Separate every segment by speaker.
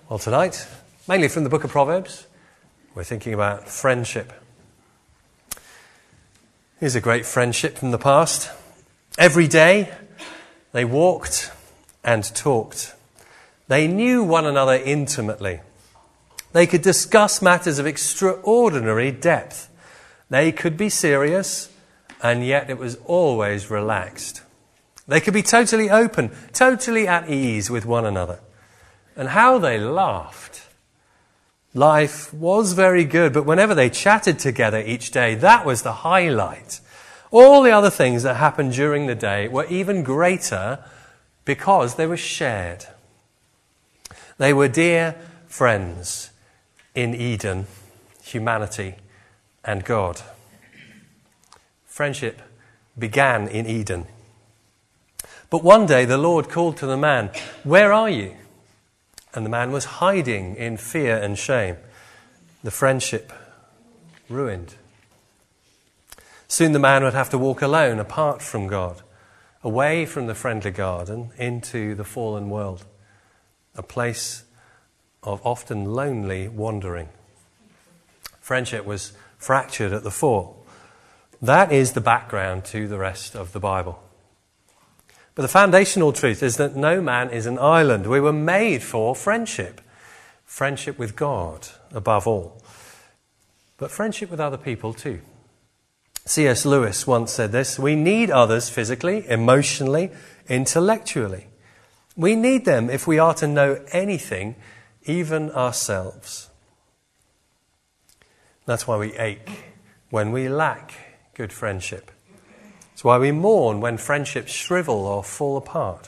Speaker 1: Well, tonight, mainly from the book of Proverbs, we're thinking about friendship. Here's a great friendship from the past. Every day, they walked and talked. They knew one another intimately. They could discuss matters of extraordinary depth. They could be serious, and yet it was always relaxed. They could be totally open, totally at ease with one another. And how they laughed. Life was very good, but whenever they chatted together each day, that was the highlight. All the other things that happened during the day were even greater because they were shared. They were dear friends in Eden, humanity, and God. Friendship began in Eden. But one day the Lord called to the man, "Where are you?" And the man was hiding in fear and shame. The friendship ruined. Soon the man would have to walk alone, apart from God, away from the friendly garden, into the fallen world, a place of often lonely wandering. Friendship was fractured at the fall. That is the background to the rest of the Bible. But the foundational truth is that no man is an island. We were made for friendship. Friendship with God, above all. But friendship with other people too. C.S. Lewis once said this: we need others physically, emotionally, intellectually. We need them if we are to know anything, even ourselves. That's why we ache when we lack good friendship. It's why we mourn when friendships shrivel or fall apart.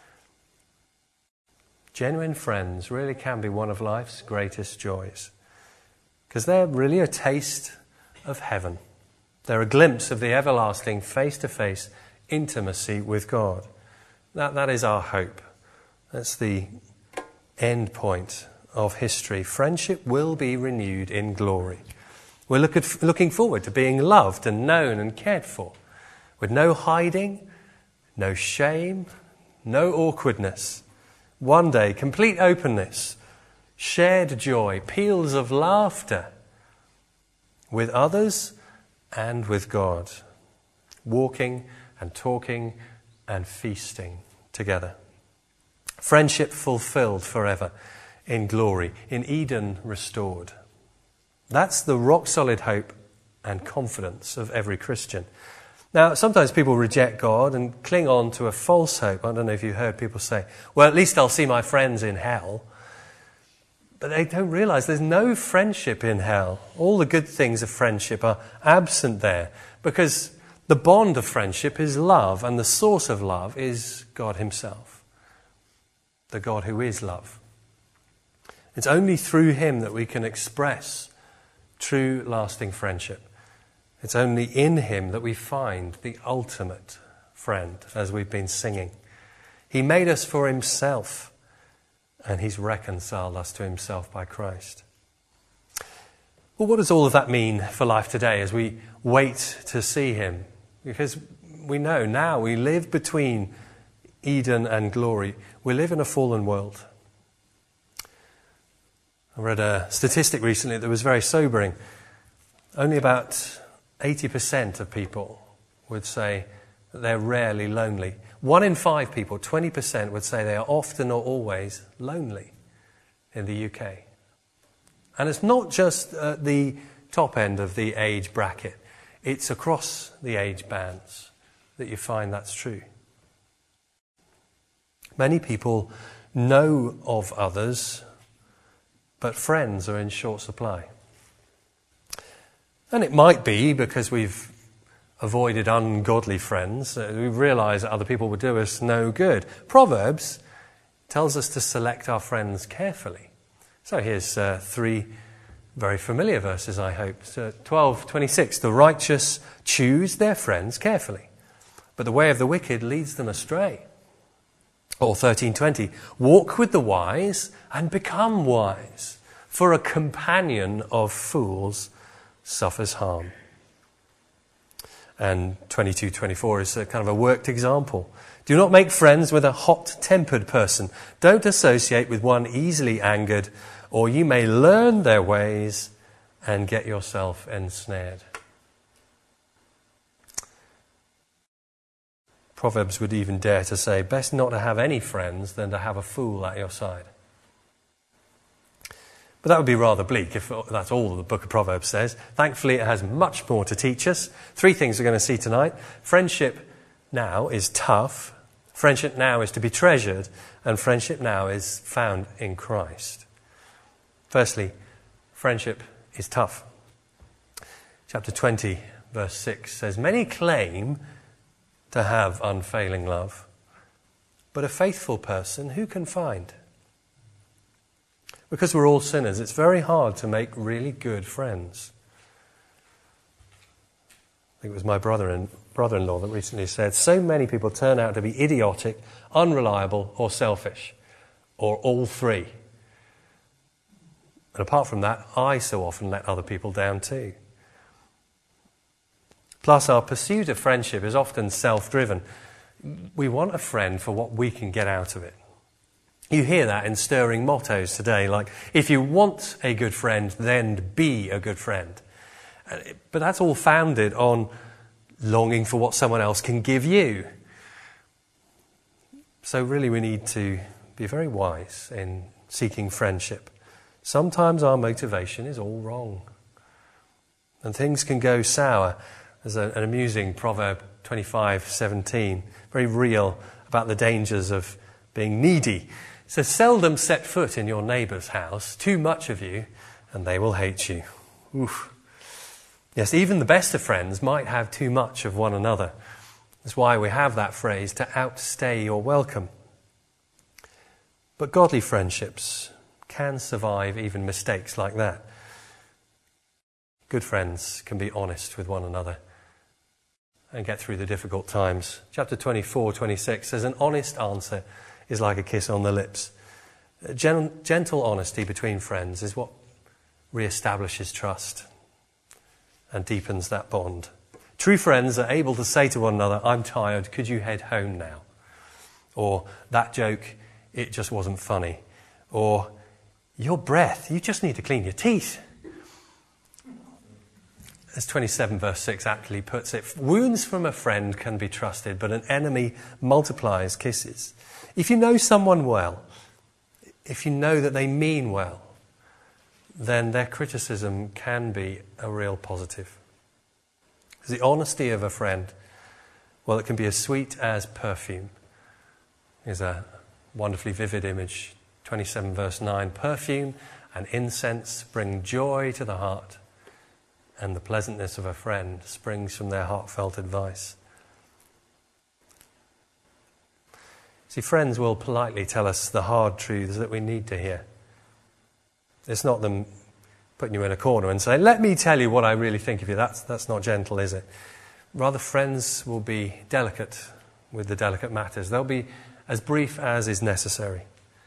Speaker 1: Genuine friends really can be one of life's greatest joys, because they're really a taste of heaven. They're a glimpse of the everlasting face-to-face intimacy with God. That is our hope. That's the end point of history. Friendship will be renewed in glory. We're looking forward to being loved and known and cared for, with no hiding, no shame, no awkwardness. One day, complete openness, shared joy, peals of laughter with others and with God, walking and talking and feasting together. Friendship fulfilled forever in glory, in Eden restored. That's the rock-solid hope and confidence of every Christian. Now, sometimes people reject God and cling on to a false hope. I don't know if you've heard people say, well, at least I'll see my friends in hell. But they don't realize there's no friendship in hell. All the good things of friendship are absent there, because the bond of friendship is love, and the source of love is God himself, the God who is love. It's only through him that we can express true, lasting friendship. It's only in him that we find the ultimate friend, as we've been singing. He made us for himself, and he's reconciled us to himself by Christ. Well, what does all of that mean for life today as we wait to see him? Because we know now we live between Eden and glory. We live in a fallen world. I read a statistic recently that was very sobering. Only about 80% of people would say that they're rarely lonely. 1 in 5 people, 20%, would say they are often or always lonely in the UK. And it's not just at the top end of the age bracket. It's across the age bands that you find that's true. Many people know of others, but friends are in short supply. And it might be because we've avoided ungodly friends. We realise that other people will do us no good. Proverbs tells us to select our friends carefully. So here's 3 very familiar verses, I hope. So 12:26, the righteous choose their friends carefully, but the way of the wicked leads them astray. Or 13:20, walk with the wise and become wise, for a companion of fools suffers harm. And 22:24 is a kind of a worked example. Do not make friends with a hot-tempered person. Don't associate with one easily angered, or you may learn their ways and get yourself ensnared. Proverbs would even dare to say, best not to have any friends than to have a fool at your side. But that would be rather bleak if that's all the book of Proverbs says. Thankfully, it has much more to teach us. 3 things we're going to see tonight. Friendship now is tough. Friendship now is to be treasured. And friendship now is found in Christ. Firstly, friendship is tough. Chapter 20, verse 6 says, many claim to have unfailing love, but a faithful person who can find? Because we're all sinners, it's very hard to make really good friends. I think it was my brother-in-law that recently said, so many people turn out to be idiotic, unreliable, or selfish, or all three. And apart from that, I so often let other people down too. Plus, our pursuit of friendship is often self-driven. We want a friend for what we can get out of it. You hear that in stirring mottos today, like, if you want a good friend, then be a good friend. But that's all founded on longing for what someone else can give you. So really we need to be very wise in seeking friendship. Sometimes our motivation is all wrong. And things can go sour. There's an amusing Proverb 25:17, very real, about the dangers of being needy. It says, seldom set foot in your neighbour's house, too much of you, and they will hate you. Oof. Yes, even the best of friends might have too much of one another. That's why we have that phrase, to outstay your welcome. But godly friendships can survive even mistakes like that. Good friends can be honest with one another and get through the difficult times. Chapter 24:26 says, an honest answer is like a kiss on the lips. Gentle honesty between friends is what reestablishes trust and deepens that bond. True friends are able to say to one another, I'm tired, could you head home now? Or, that joke, it just wasn't funny. Or, your breath, you just need to clean your teeth. As 27 verse 6 actually puts it, wounds from a friend can be trusted, but an enemy multiplies kisses. If you know someone well, if you know that they mean well, then their criticism can be a real positive. The honesty of a friend, well, it can be as sweet as perfume. Here's a wonderfully vivid image, 27 verse 9. Perfume and incense bring joy to the heart, and the pleasantness of a friend springs from their heartfelt advice. See, friends will politely tell us the hard truths that we need to hear. It's not them putting you in a corner and saying, let me tell you what I really think of you. That's not gentle, is it? Rather, friends will be delicate with the delicate matters. They'll be as brief as is necessary.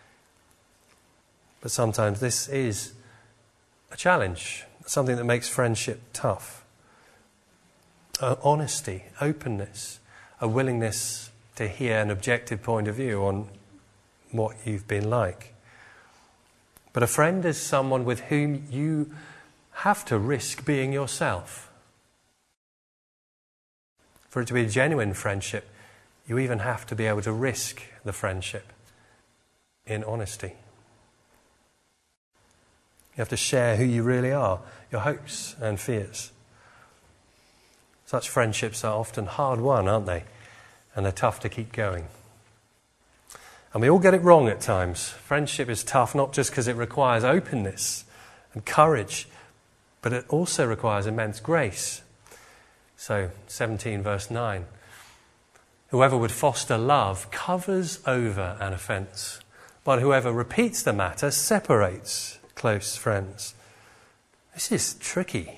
Speaker 1: But sometimes this is a challenge, something that makes friendship tough. Honesty, openness, a willingness to hear an objective point of view on what you've been like. But a friend is someone with whom you have to risk being yourself. For it to be a genuine friendship, you even have to be able to risk the friendship in honesty. You have to share who you really are, your hopes and fears. Such friendships are often hard won, aren't they? And they're tough to keep going. And we all get it wrong at times. Friendship is tough not just because it requires openness and courage, but it also requires immense grace. So, 17 verse 9. Whoever would foster love covers over an offence, but whoever repeats the matter separates close friends. This is tricky.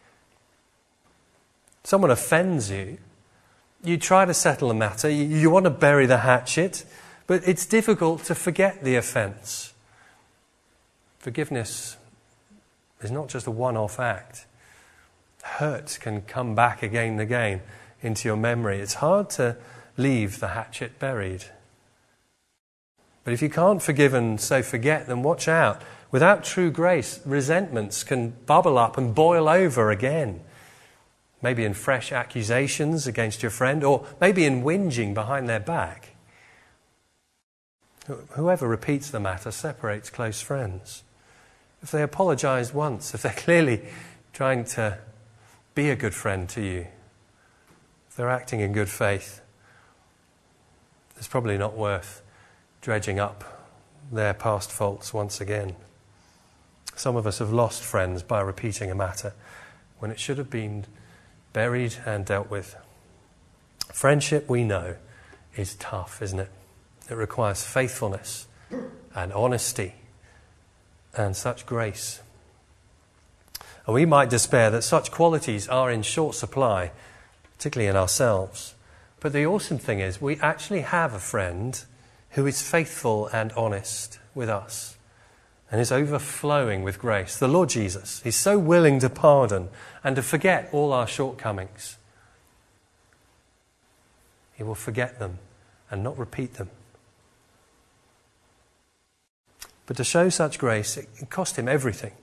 Speaker 1: Someone offends you, you try to settle the matter, you want to bury the hatchet, but it's difficult to forget the offence. Forgiveness is not just a one-off act. Hurt can come back again and again into your memory. It's hard to leave the hatchet buried. But if you can't forgive and so forget, then watch out. Without true grace, resentments can bubble up and boil over again. Maybe in fresh accusations against your friend, or maybe in whinging behind their back. Whoever repeats the matter separates close friends. If they apologize once, if they're clearly trying to be a good friend to you, if they're acting in good faith, it's probably not worth dredging up their past faults once again. Some of us have lost friends by repeating a matter when it should have been buried and dealt with. Friendship, we know, is tough, isn't it? It requires faithfulness and honesty and such grace. And we might despair that such qualities are in short supply, particularly in ourselves. But the awesome thing is we actually have a friend who is faithful and honest with us and is overflowing with grace. The Lord Jesus. He's so willing to pardon and to forget all our shortcomings. He will forget them and not repeat them. But to show such grace, it cost him everything.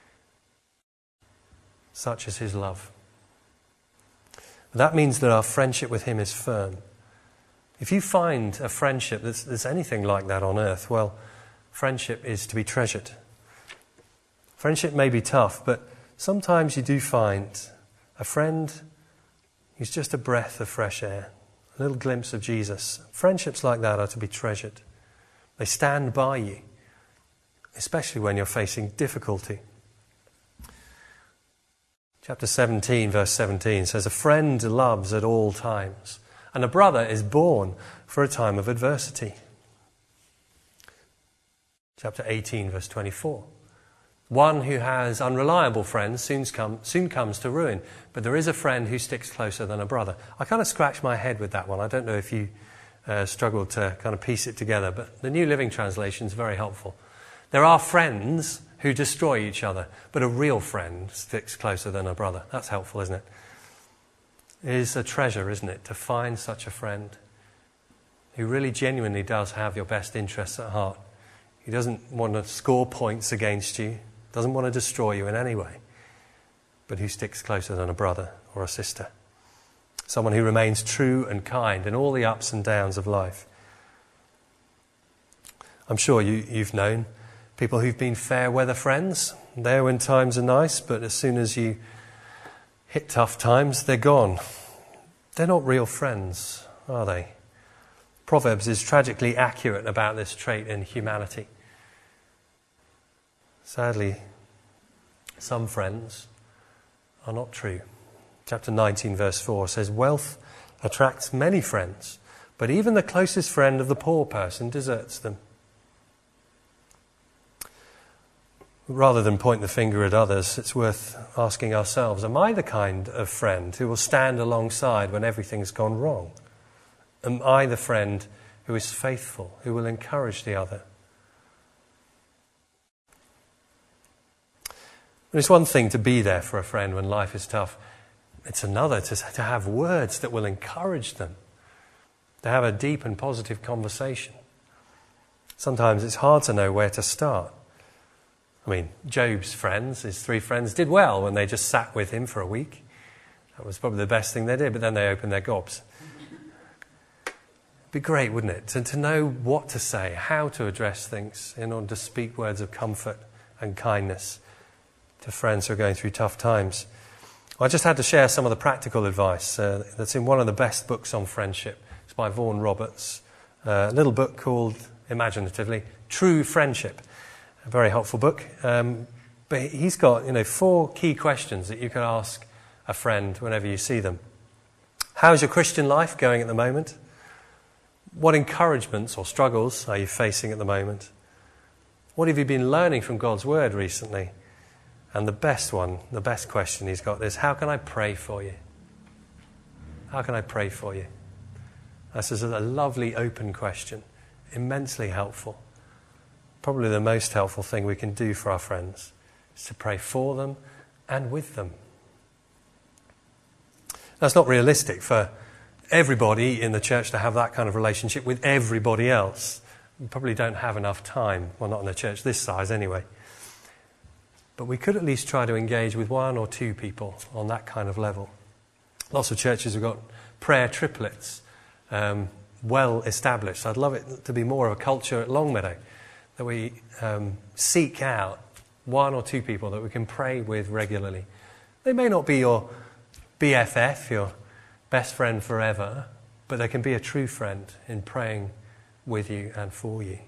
Speaker 1: Such is his love. That means that our friendship with him is firm. If you find a friendship that's anything like that on earth, well, friendship is to be treasured. Friendship may be tough, but sometimes you do find a friend who's just a breath of fresh air, a little glimpse of Jesus. Friendships like that are to be treasured. They stand by you, especially when you're facing difficulty. Chapter 17, verse 17 says, "A friend loves at all times, and a brother is born for a time of adversity." Chapter 18, verse 24. "One who has unreliable friends soon comes to ruin, but there is a friend who sticks closer than a brother." I kind of scratched my head with that one. I don't know if you struggled to kind of piece it together, but the New Living Translation is very helpful. There are friends who destroy each other, but a real friend sticks closer than a brother. That's helpful, isn't it? It is a treasure, isn't it, to find such a friend who really genuinely does have your best interests at heart. He doesn't want to score points against you, doesn't want to destroy you in any way, but who sticks closer than a brother or a sister. Someone who remains true and kind in all the ups and downs of life. I'm sure you've known people who've been fair weather friends. There when times are nice, but as soon as you hit tough times, they're gone. They're not real friends, are they? Proverbs is tragically accurate about this trait in humanity. Sadly, some friends are not true. Chapter 19, verse 4 says, "Wealth attracts many friends, but even the closest friend of the poor person deserts them." Rather than point the finger at others, it's worth asking ourselves, am I the kind of friend who will stand alongside when everything's gone wrong? Am I the friend who is faithful, who will encourage the other? And it's one thing to be there for a friend when life is tough. It's another to have words that will encourage them, to have a deep and positive conversation. Sometimes it's hard to know where to start. I mean, Job's friends, his 3 friends, did well when they just sat with him for a week. That was probably the best thing they did, but then they opened their gobs. It'd be great, wouldn't it, to know what to say, how to address things in order to speak words of comfort and kindness to friends who are going through tough times. Well, I just had to share some of the practical advice that's in one of the best books on friendship. It's by Vaughan Roberts, a little book called, imaginatively, True Friendship. A very helpful book. But he's got 4 key questions that you can ask a friend whenever you see them. How's your Christian life going at the moment? What encouragements or struggles are you facing at the moment? What have you been learning from God's Word recently? And the best question he's got is, how can I pray for you? How can I pray for you? This is a lovely open question, immensely helpful. Probably the most helpful thing we can do for our friends is to pray for them and with them. That's not realistic for everybody in the church to have that kind of relationship with everybody else. We probably don't have enough time. Well, not in a church this size anyway. But we could at least try to engage with one or two people on that kind of level. Lots of churches have got prayer triplets, well established. I'd love it to be more of a culture at Longmeadow, that we seek out one or two people that we can pray with regularly. They may not be your BFF, your best friend forever, but they can be a true friend in praying with you and for you.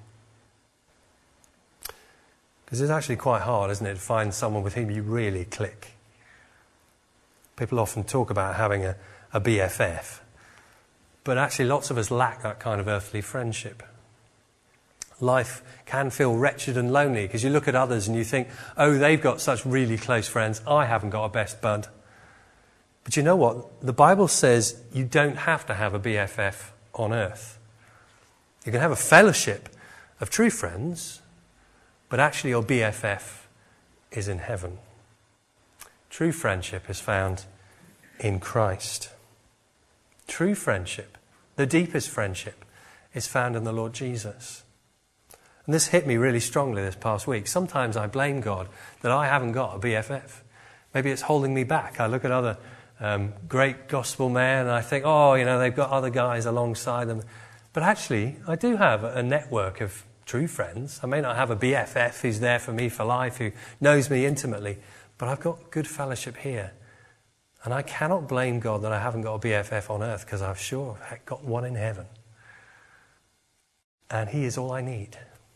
Speaker 1: Because it's actually quite hard, isn't it, to find someone with whom you really click. People often talk about having a BFF, but actually lots of us lack that kind of earthly friendship. Life can feel wretched and lonely because you look at others and you think, oh, they've got such really close friends, I haven't got a best bud. But you know what? The Bible says you don't have to have a BFF on earth. You can have a fellowship of true friends, but actually your BFF is in heaven. True friendship is found in Christ. True friendship, the deepest friendship, is found in the Lord Jesus. And this hit me really strongly this past week. Sometimes I blame God that I haven't got a BFF. Maybe it's holding me back. I look at other great gospel men and I think, oh, they've got other guys alongside them. But actually, I do have a network of true friends. I may not have a BFF who's there for me for life, who knows me intimately, but I've got good fellowship here. And I cannot blame God that I haven't got a BFF on earth, because I've sure got one in heaven. And he is all I need.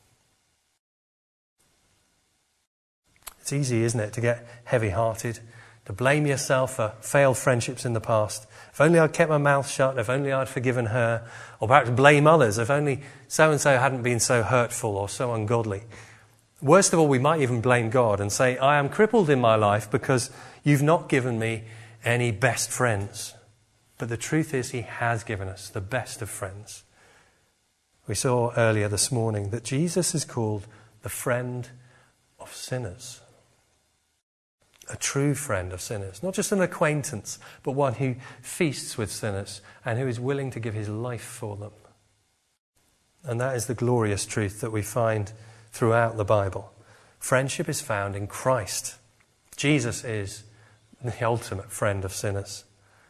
Speaker 1: It's easy, isn't it, to get heavy-hearted, to blame yourself for failed friendships in the past. If only I'd kept my mouth shut, if only I'd forgiven her, or perhaps blame others, if only so-and-so hadn't been so hurtful or so ungodly. Worst of all, we might even blame God and say, I am crippled in my life because you've not given me any best friends. But the truth is, he has given us the best of friends. We saw earlier this morning that Jesus is called the friend of sinners. A true friend of sinners. Not just an acquaintance, but one who feasts with sinners and who is willing to give his life for them. And that is the glorious truth that we find throughout the Bible. Friendship is found in Christ. Jesus is the ultimate friend of sinners.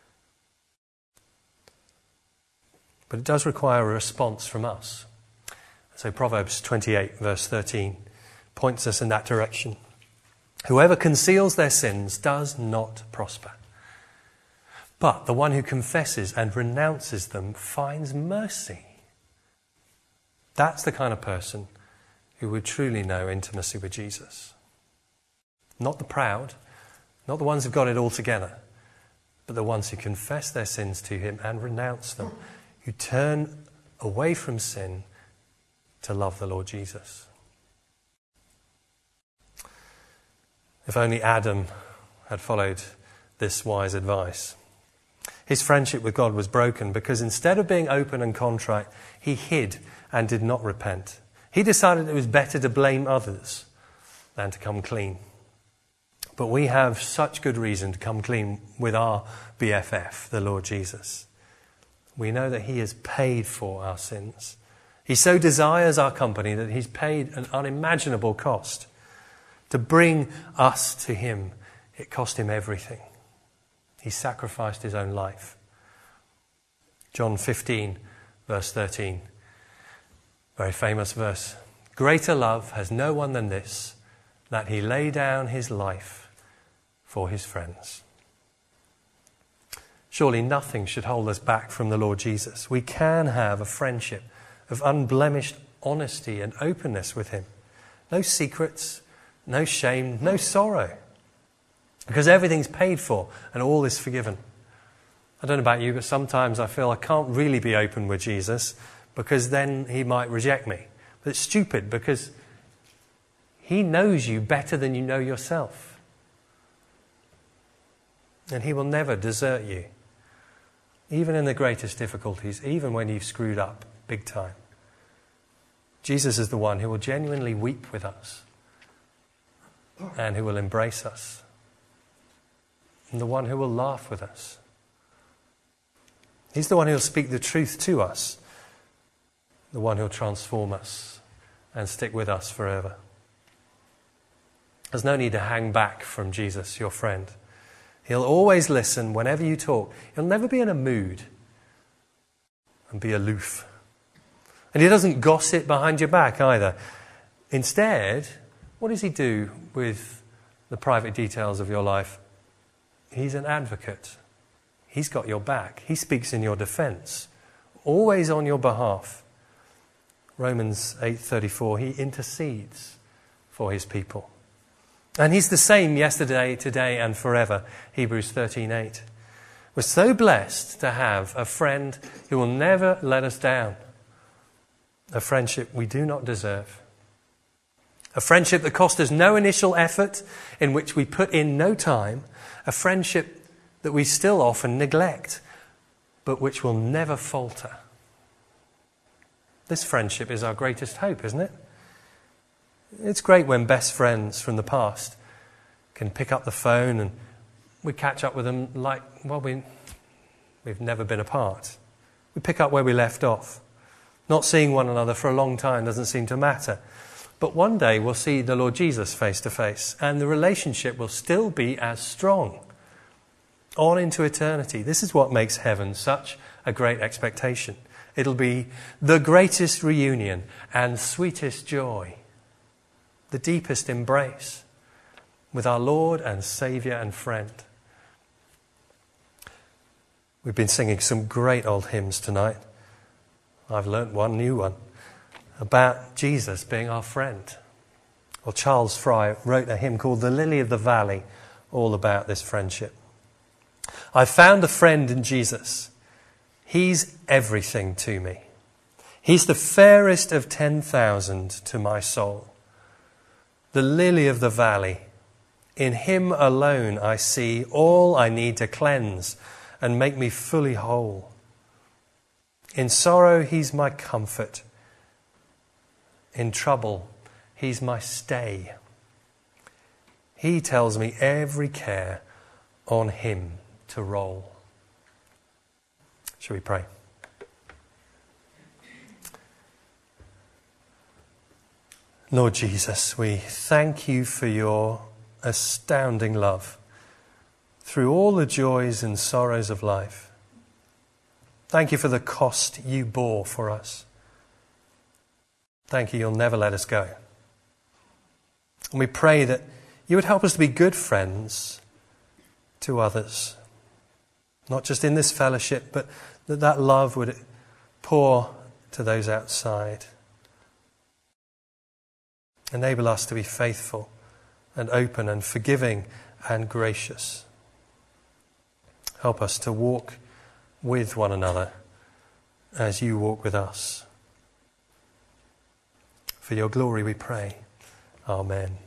Speaker 1: But it does require a response from us. So Proverbs 28 verse 13 points us in that direction. Whoever conceals their sins does not prosper. But the one who confesses and renounces them finds mercy. That's the kind of person who would truly know intimacy with Jesus. Not the proud, not the ones who've got it all together, but the ones who confess their sins to him and renounce them, who turn away from sin to love the Lord Jesus. If only Adam had followed this wise advice. His friendship with God was broken because instead of being open and contrite, he hid and did not repent. He decided it was better to blame others than to come clean. But we have such good reason to come clean with our BFF, the Lord Jesus. We know that he has paid for our sins. He so desires our company that he's paid an unimaginable cost. To bring us to him, it cost him everything. He sacrificed his own life. John 15, verse 13. Very famous verse. Greater love has no one than this, that he lay down his life for his friends. Surely nothing should hold us back from the Lord Jesus. We can have a friendship of unblemished honesty and openness with him. No secrets, no shame, no sorrow. Because everything's paid for and all is forgiven. I don't know about you, but sometimes I feel I can't really be open with Jesus because then he might reject me. But it's stupid because he knows you better than you know yourself. And he will never desert you. Even in the greatest difficulties, even when you've screwed up big time. Jesus is the one who will genuinely weep with us. And who will embrace us. And the one who will laugh with us. He's the one who'll speak the truth to us, the one who'll transform us and stick with us forever. There's no need to hang back from Jesus, your friend. He'll always listen whenever you talk. He'll never be in a mood and be aloof. And he doesn't gossip behind your back either. Instead, what does he do with the private details of your life? He's an advocate. He's got your back. He speaks in your defense, always on your behalf. Romans 8:34, he intercedes for his people. And he's the same yesterday, today, and forever. Hebrews 13:8. We're so blessed to have a friend who will never let us down. A friendship we do not deserve. A friendship that cost us no initial effort, in which we put in no time. A friendship that we still often neglect, but which will never falter. This friendship is our greatest hope, isn't it? It's great when best friends from the past can pick up the phone and we catch up with them like, well, we've never been apart. We pick up where we left off. Not seeing one another for a long time doesn't seem to matter. But one day we'll see the Lord Jesus face to face, and the relationship will still be as strong on into eternity. This is what makes heaven such a great expectation. It'll be the greatest reunion and sweetest joy, the deepest embrace with our Lord and Saviour and friend. We've been singing some great old hymns tonight. I've learnt one new one about Jesus being our friend. Well, Charles Fry wrote a hymn called The Lily of the Valley, all about this friendship. I've found a friend in Jesus. He's everything to me. He's the fairest of 10,000 to my soul. The lily of the valley. In him alone I see all I need to cleanse and make me fully whole. In sorrow he's my comfort. In trouble he's my stay. He tells me every care on him to roll. Shall we pray? Lord Jesus, we thank you for your astounding love through all the joys and sorrows of life. Thank you for the cost you bore for us. Thank you, you'll never let us go. And we pray that you would help us to be good friends to others. Not just in this fellowship, but that love would pour to those outside. Enable us to be faithful and open and forgiving and gracious. Help us to walk with one another as you walk with us. For your glory we pray. Amen.